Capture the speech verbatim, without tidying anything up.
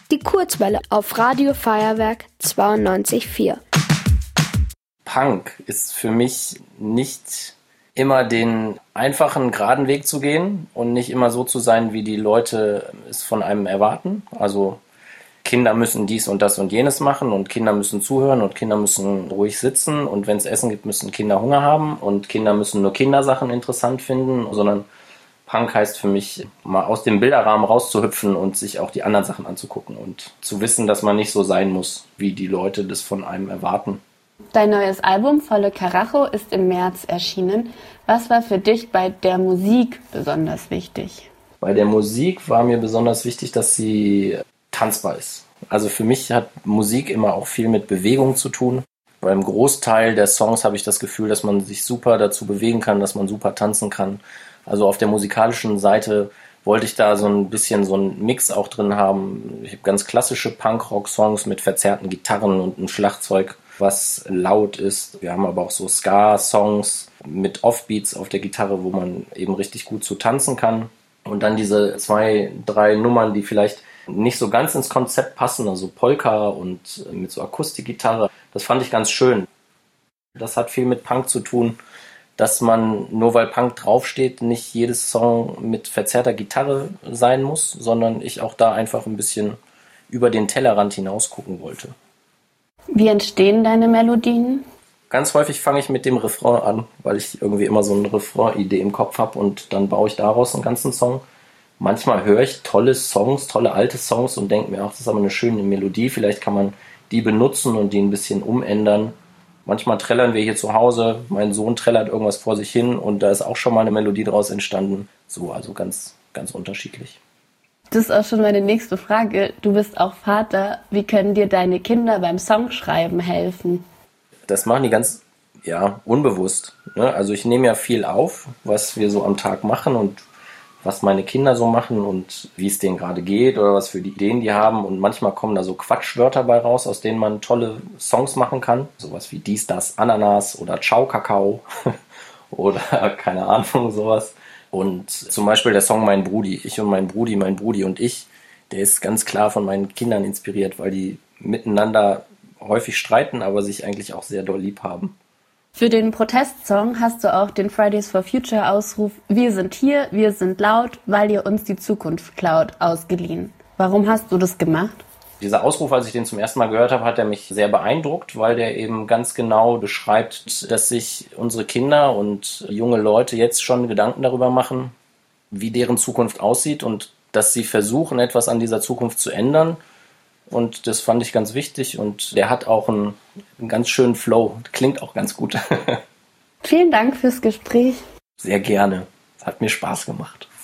Die Kurzwelle auf Radio Feuerwerk zweiundneunzig Komma vier. Punk ist für mich nicht immer den einfachen, geraden Weg zu gehen und nicht immer so zu sein, wie die Leute es von einem erwarten. Also Kinder müssen dies und das und jenes machen und Kinder müssen zuhören und Kinder müssen ruhig sitzen und wenn es Essen gibt, müssen Kinder Hunger haben und Kinder müssen nur Kindersachen interessant finden, sondern Punk heißt für mich, mal aus dem Bilderrahmen rauszuhüpfen und sich auch die anderen Sachen anzugucken und zu wissen, dass man nicht so sein muss, wie die Leute das von einem erwarten. Dein neues Album Volle Karacho ist im März erschienen. Was war für dich bei der Musik besonders wichtig? Bei der Musik war mir besonders wichtig, dass sie tanzbar ist. Also für mich hat Musik immer auch viel mit Bewegung zu tun. Beim Großteil der Songs habe ich das Gefühl, dass man sich super dazu bewegen kann, dass man super tanzen kann. Also auf der musikalischen Seite wollte ich da so ein bisschen so einen Mix auch drin haben. Ich habe ganz klassische Punk-Rock-Songs mit verzerrten Gitarren und einem Schlagzeug, was laut ist. Wir haben aber auch so Ska-Songs mit Offbeats auf der Gitarre, wo man eben richtig gut zu tanzen kann. Und dann diese zwei, drei Nummern, die vielleicht nicht so ganz ins Konzept passen, also Polka und mit so Akustikgitarre. Das fand ich ganz schön. Das hat viel mit Punk zu tun, dass man, nur weil Punk draufsteht, nicht jedes Song mit verzerrter Gitarre sein muss, sondern ich auch da einfach ein bisschen über den Tellerrand hinaus gucken wollte. Wie entstehen deine Melodien? Ganz häufig fange ich mit dem Refrain an, weil ich irgendwie immer so eine Refrain-Idee im Kopf habe und dann baue ich daraus einen ganzen Song. Manchmal höre ich tolle Songs, tolle alte Songs und denke mir, ach, das ist aber eine schöne Melodie, vielleicht kann man die benutzen und die ein bisschen umändern. Manchmal trällern wir hier zu Hause, mein Sohn trällert irgendwas vor sich hin und da ist auch schon mal eine Melodie draus entstanden. So, also ganz, ganz unterschiedlich. Das ist auch schon meine nächste Frage. Du bist auch Vater. Wie können dir deine Kinder beim Songschreiben helfen? Das machen die ganz, ja, unbewusst. Ne? Also ich nehme ja viel auf, was wir so am Tag machen und was meine Kinder so machen und wie es denen gerade geht oder was für die Ideen die haben. Und manchmal kommen da so Quatschwörter bei raus, aus denen man tolle Songs machen kann. Sowas wie dies, das, Ananas oder Ciao, Kakao oder keine Ahnung, sowas. Und zum Beispiel der Song Mein Brudi, ich und mein Brudi, mein Brudi und ich, der ist ganz klar von meinen Kindern inspiriert, weil die miteinander häufig streiten, aber sich eigentlich auch sehr doll lieb haben. Für den Protestsong hast du auch den Fridays for Future Ausruf „Wir sind hier, wir sind laut, weil ihr uns die Zukunft klaut" ausgeliehen. Warum hast du das gemacht? Dieser Ausruf, als ich den zum ersten Mal gehört habe, hat er mich sehr beeindruckt, weil der eben ganz genau beschreibt, dass sich unsere Kinder und junge Leute jetzt schon Gedanken darüber machen, wie deren Zukunft aussieht und dass sie versuchen, etwas an dieser Zukunft zu ändern. Und das fand ich ganz wichtig und der hat auch einen, einen ganz schönen Flow. Klingt auch ganz gut. Vielen Dank fürs Gespräch. Sehr gerne. Es hat mir Spaß gemacht.